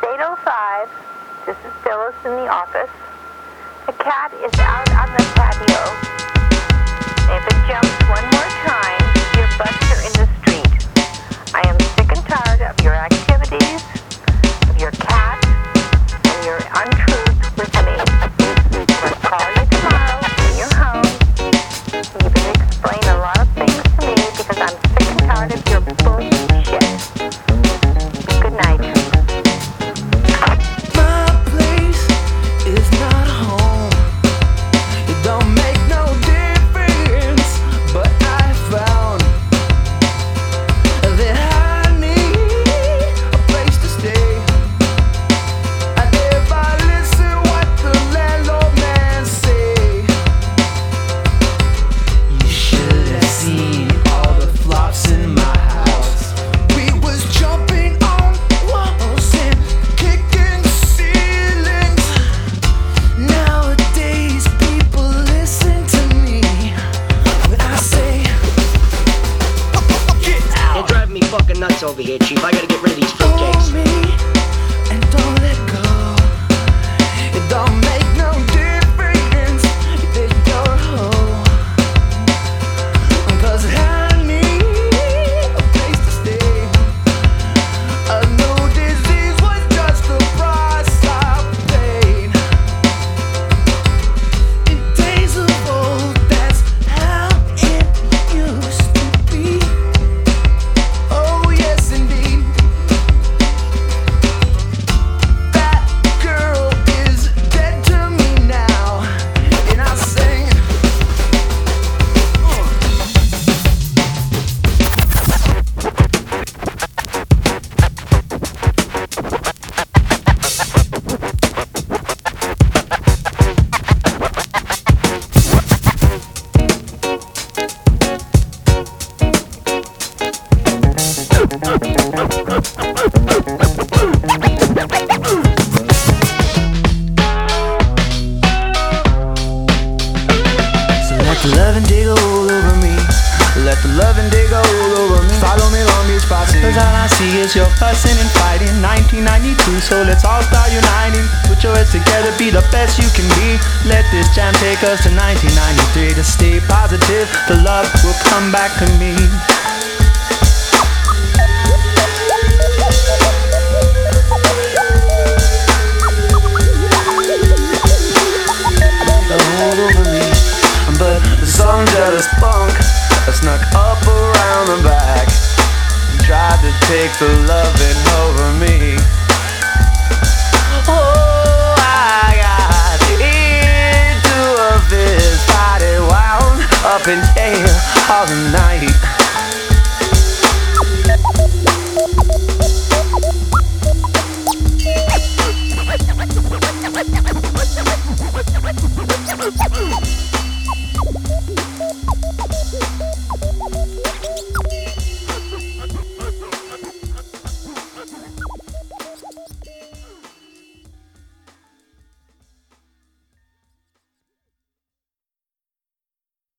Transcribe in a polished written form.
8:05. This is Phyllis in the office. The cat is out on the patio. If it jumps one more time, you're Buster in the street. I am sick and tired of your activities, of your cat, and your untruth with me. I'll call you tomorrow when you're home. You can explain a lot of things to me because I'm sick and tired of your bullshit. Good night. Fucking nuts over here, Chief. I gotta get rid of these fruitcakes. Me and don't let go. It don't make no difference if you're home. 'Cause I need a place to stay. A new disease was just the price I paid. In days of old, that's how it used to be. Let the loving dig all over me. Let the loving dig all over me. Follow me Long Beach Posse. 'Cause all I see is your fussing and fighting. 1992, so let's all start uniting. Put your heads together, be the best you can be. Let this jam take us to 1993. To stay positive, the love will come back to me. All over me. But some jealous punk snuck up around the back and tried to take the loving over me. Oh, I got into a fist fight, it wound up in jail all the night.